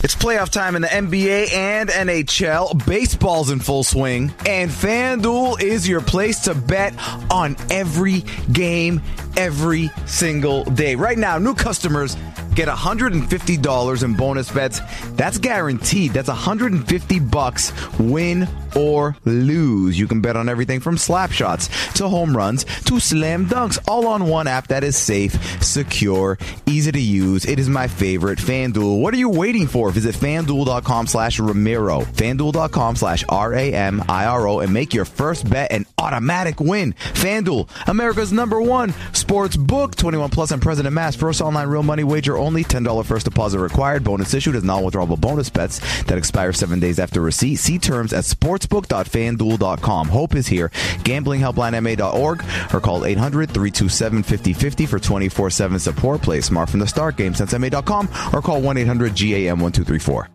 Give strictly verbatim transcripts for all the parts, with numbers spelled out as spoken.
It's playoff time in the N B A and N H L. Baseball's in full swing. And FanDuel is your place to bet on every game, every single day. Right now, new customers get one hundred fifty dollars in bonus bets. That's guaranteed. That's one hundred fifty bucks, win or lose. You can bet on everything from slap shots to home runs to slam dunks, all on one app that is safe, secure, easy to use. It is my favorite, FanDuel. What are you waiting for? Visit FanDuel.com slash Ramiro, FanDuel.com slash R A M I R O, and make your first bet an automatic win. FanDuel, America's number one sports book. twenty-one plus and present in mass. First online real money wager only. ten dollars first deposit required. Bonus issued as non-withdrawable bonus bets that expire seven days after receipt. See terms at sportsbook dot fan duel dot com. Hope is here. Gambling helpline M A dot org or call eight hundred, three two seven, five oh five oh for twenty-four seven support. Play smart from the start. Game sense M A dot com or call one eight hundred G A M one two three four.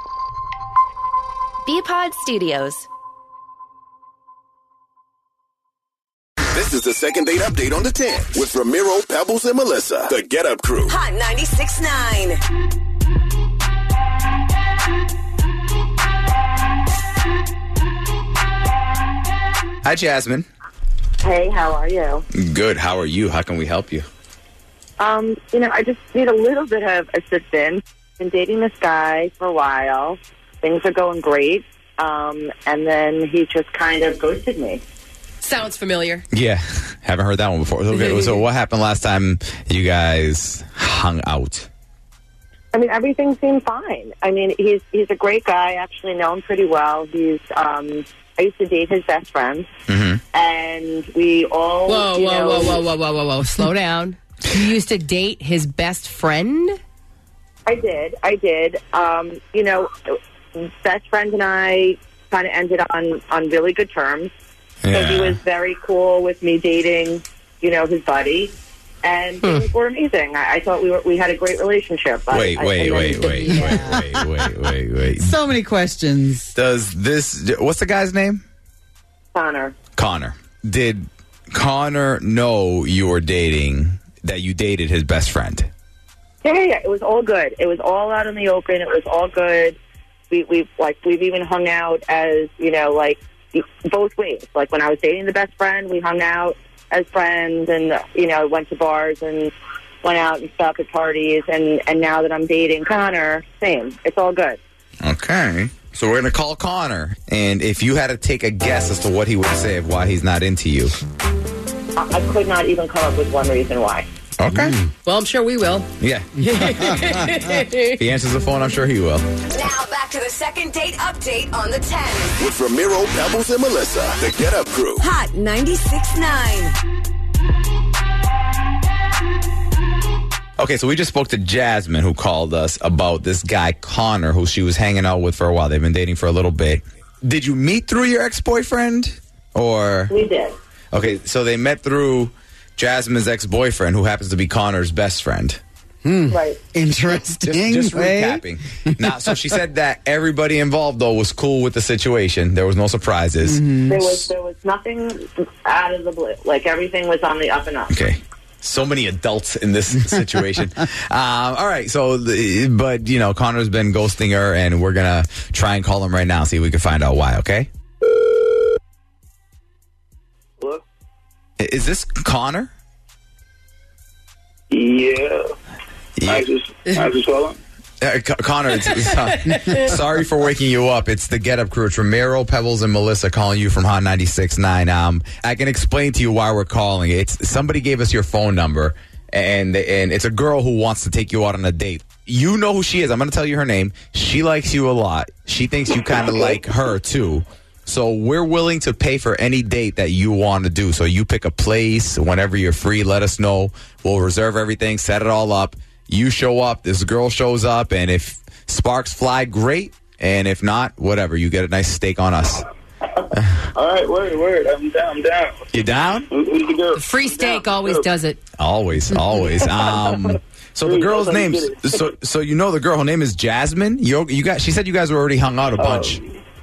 B-Pod Studios. This is the second date update on the ten with Ramiro, Pebbles, and Melissa. The Get Up Crew. Hot ninety-six point nine. Hi, Jasmine. Hey, how are you? Good. How are you? How can we help you? Um, you know, I just need a little bit of assistance. Been dating this guy for a while. Things are going great. Um, and then he just kind of ghosted me. Sounds familiar. Yeah. Haven't heard that one before. Okay, so what happened last time you guys hung out? I mean, everything seemed fine. I mean, he's he's a great guy. I actually know him pretty well. He's um, I used to date his best friend, mm-hmm. and we all. Whoa, you whoa, know, whoa, whoa, whoa, whoa, whoa, whoa! Slow down. You used to date his best friend? I did. I did. Um, you know, best friend and I kind of ended on on really good terms. Yeah. So he was very cool with me dating, you know, his buddy. And things were amazing. I, I thought we were we had a great relationship. Wait, I, wait, I, wait, then, wait, yeah. wait, wait, wait, wait, wait. So many questions. Does this... What's the guy's name? Connor. Connor. Did Connor know you were dating, that you dated his best friend? Yeah, yeah, yeah. It was all good. It was all out in the open. It was all good. We, we like, we've even hung out as, you know, like, both ways. Like, when I was dating the best friend, we hung out as friends and, you know, went to bars and went out and stuff at parties. And, and now that I'm dating Connor, same. It's all good. Okay. So we're going to call Connor. And if you had to take a guess as to what he would say of why he's not into you. I, I could not even come up with one reason why. Okay. Mm. Well, I'm sure we will. Yeah. If he answers the phone, I'm sure he will. Now back to the second date update on the ten. With Ramiro, Pebbles, and Melissa. The Get Up Crew. Hot ninety-six point nine. Okay, so we just spoke to Jasmine, who called us about this guy, Connor, who she was hanging out with for a while. They've been dating for a little bit. Did you meet through your ex-boyfriend? Or... We did. Okay, so they met through Jasmine's ex-boyfriend, who happens to be Connor's best friend. Hmm. Right. Interesting. Just, just way. recapping. Now, so she said that everybody involved, though, was cool with the situation. There was no surprises. Mm-hmm. There was there was nothing out of the blue. Like, everything was on the up and up. Okay. So many adults in this situation. um, all right. So, the, but, you know, Connor's been ghosting her, and we're going to try and call him right now, see if we can find out why, okay? Hello? Is this Connor? Yeah. Yeah. I just, I just call him. Uh, C- Connor, it's, it's, uh, sorry for waking you up. It's the Get Up Crew. It's Ramiro, Pebbles, and Melissa calling you from Hot ninety-six point nine. Um, I can explain to you why we're calling. It's somebody gave us your phone number, and and it's a girl who wants to take you out on a date. You know who she is. I'm going to tell you her name. She likes you a lot. She thinks you kind of like her, too. So we're willing to pay for any date that you want to do. So you pick a place whenever you're free. Let us know. We'll reserve everything, set it all up. You show up, this girl shows up, and if sparks fly, great. And if not, whatever. You get a nice steak on us. All right, word, word. I'm down, I'm down. You down? Who, who's the girl? Free steak Down. always Go. does it. Always, always. Um, so the girl's That's how you name, get it. so so you know the girl. Her name is Jasmine. You you got. She said you guys were already hung out a bunch.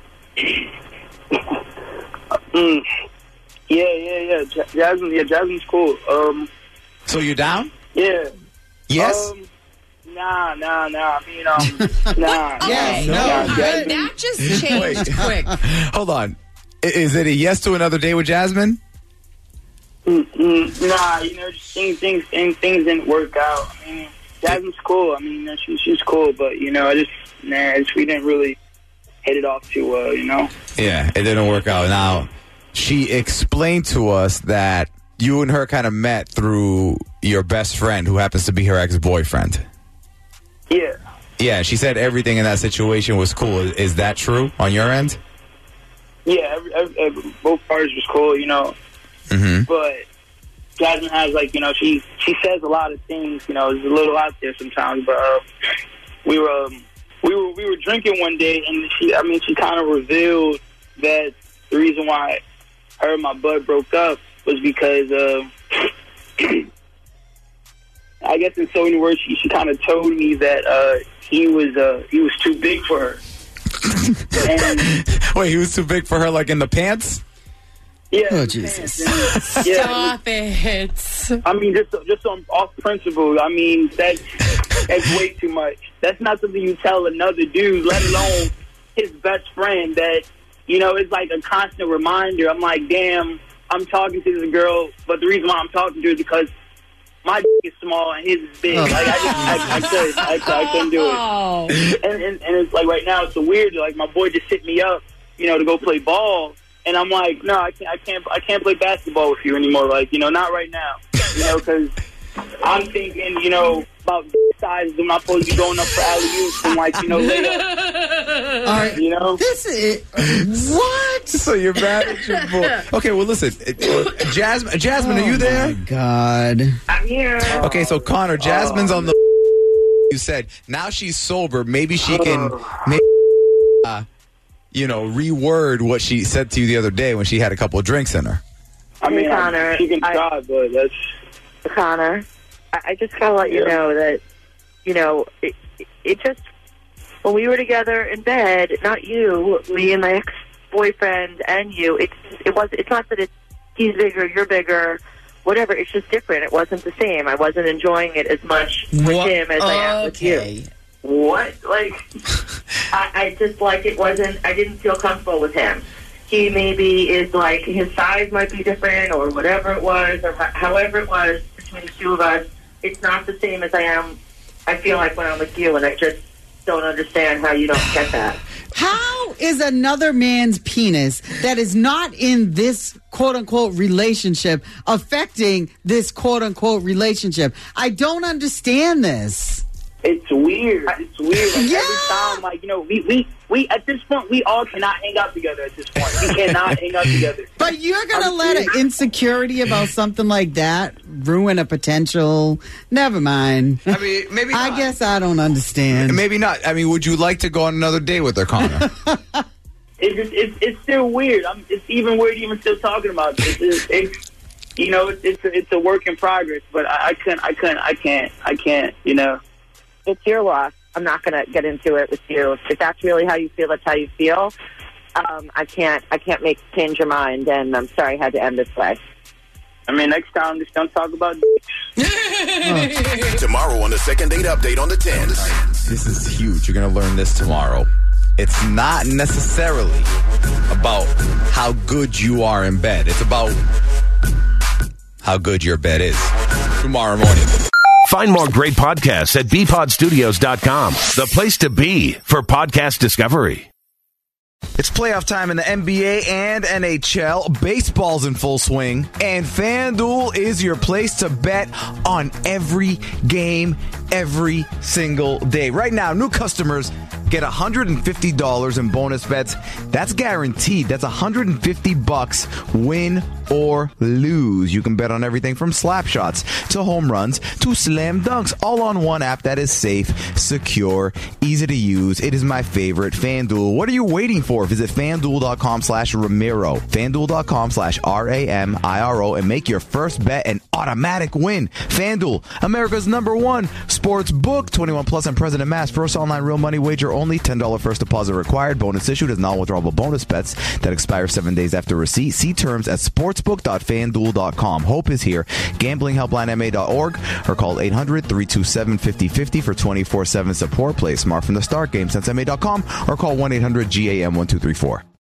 Mm. Yeah, yeah, yeah. Ja- Jasmine, yeah, Jasmine's cool. Um, So you down? yeah. Yes. Um, nah, nah, nah. I mean, um, nah. Yes, nah, no, nah, good. Jasmine. That just changed quick. Hold on. I- Is it a yes to another day with Jasmine? Mm, mm, nah, you know, just things, things, things, things didn't work out. I mean, Jasmine's cool. I mean, she, she's cool, but you know, I just, nah, I just, we didn't really hit it off too well, you know. Yeah, it didn't work out. Now, she explained to us that you and her kind of met through your best friend, who happens to be her ex-boyfriend. Yeah. Yeah, she said everything in that situation was cool. Is, is that true on your end? Yeah, every, every, every, both parties was cool, you know. Mm-hmm. But Jasmine has, like, you know, she she says a lot of things, you know, it's a little out there sometimes. But uh, we were um, we were we were drinking one day, and she, I mean, she kind of revealed that the reason why her and my bud broke up was because, uh, I guess in so many words, she, she kind of told me that uh, he was uh, he was too big for her. And, Wait, he was too big for her, like in the pants? yeah, Oh, Jesus. and, yeah, Stop it. I mean, just just on off principle. I mean, that's that's way too much. That's not something you tell another dude, let alone his best friend. That, you know, it's like a constant reminder. I'm like, damn, I'm talking to this girl, but the reason why I'm talking to her is because my dick is small and his is big. Like, I just, I, I could, I, I couldn't do it. Oh. And, and and it's like right now, it's so weird. Like, my boy just hit me up, you know, to go play ball. And I'm like, no, I can't, I can't, I can't play basketball with you anymore. Like, you know, not right now. You know, because I'm thinking, you know, about sizes. I'm not supposed to be going up for alley-oops and, like, you know, layups. All right. You know, This is what? So you're mad at your boy. Okay, well, listen. uh, Jasmine, Jasmine, are you Oh, there? my God. I'm here. Okay, so Connor, Jasmine's on the. You said now she's sober. Maybe she can, maybe, uh, you know, reword what she said to you the other day when she had a couple of drinks in her. I mean, Connor, I, she can I- try, but that's Connor, I, I just gotta let you Yeah. know that, you know, it, it just, when we were together in bed, not you, me and my ex-boyfriend and you, it's, it was, it's not that it's, he's bigger, you're bigger, whatever, it's just different. It wasn't the same. I wasn't enjoying it as much with What? him as I am with you. Okay. What? Like, I, I just, like, it wasn't, I didn't feel comfortable with him. He maybe is, like, his size might be different or whatever it was, or ho- however it was between the two of us. It's not the same as I am, I feel like, when I'm with you, and I just don't understand how you don't get that. How is another man's penis that is not in this quote-unquote relationship affecting this quote-unquote relationship? I don't understand this. it's weird. It's weird. Like, Yeah. every time, like, you know, we, we, we, at this point, we all cannot hang out together at this point. We cannot hang out together. But you're going to I'm let an serious. insecurity about something like that ruin a potential? Never mind. I mean, maybe. I not. guess I don't understand. Maybe not. I mean, would you like to go on another date with her, Connor? It's just, it's, it's still weird. I'm, it's even weird even still talking about this. It's, it's you know, it's, it's, a, it's a work in progress, but I, I couldn't, I couldn't, I can't, I can't, you know. It's your loss. I'm not going to get into it with you. If that's really how you feel, that's how you feel. Um, I can't. I can't make change your mind, and I'm sorry I had to end this way. I mean, next time, just don't talk about Tomorrow on the second date update on the tens. This is huge. You're going to learn this tomorrow. It's not necessarily about how good you are in bed. It's about how good your bed is. Tomorrow morning. Find more great podcasts at b pod studios dot com, the place to be for podcast discovery. It's playoff time in the N B A and N H L. Baseball's in full swing. And FanDuel is your place to bet on every game, every single day. Right now, new customers get one hundred fifty dollars in bonus bets. That's guaranteed. That's one hundred fifty bucks, win or lose. You can bet on everything from slap shots to home runs to slam dunks, all on one app that is safe, secure, easy to use. It is my favorite, FanDuel. What are you waiting for? Visit FanDuel.com slash Ramiro, FanDuel.com slash R A M I R O, and make your first bet an automatic win. FanDuel, America's number one sports book. twenty-one plus and present in mass. First online real money wager only. only. ten dollars first deposit required. Bonus issued as non-withdrawable bonus bets that expire seven days after receipt. See terms at sportsbook dot fan duel dot com. Hope is here. gambling helpline m a dot org or call eight hundred, three two seven, five oh five oh for twenty-four seven support. Play smart from the start. game sense m a dot com or call one eight hundred G A M one two three four.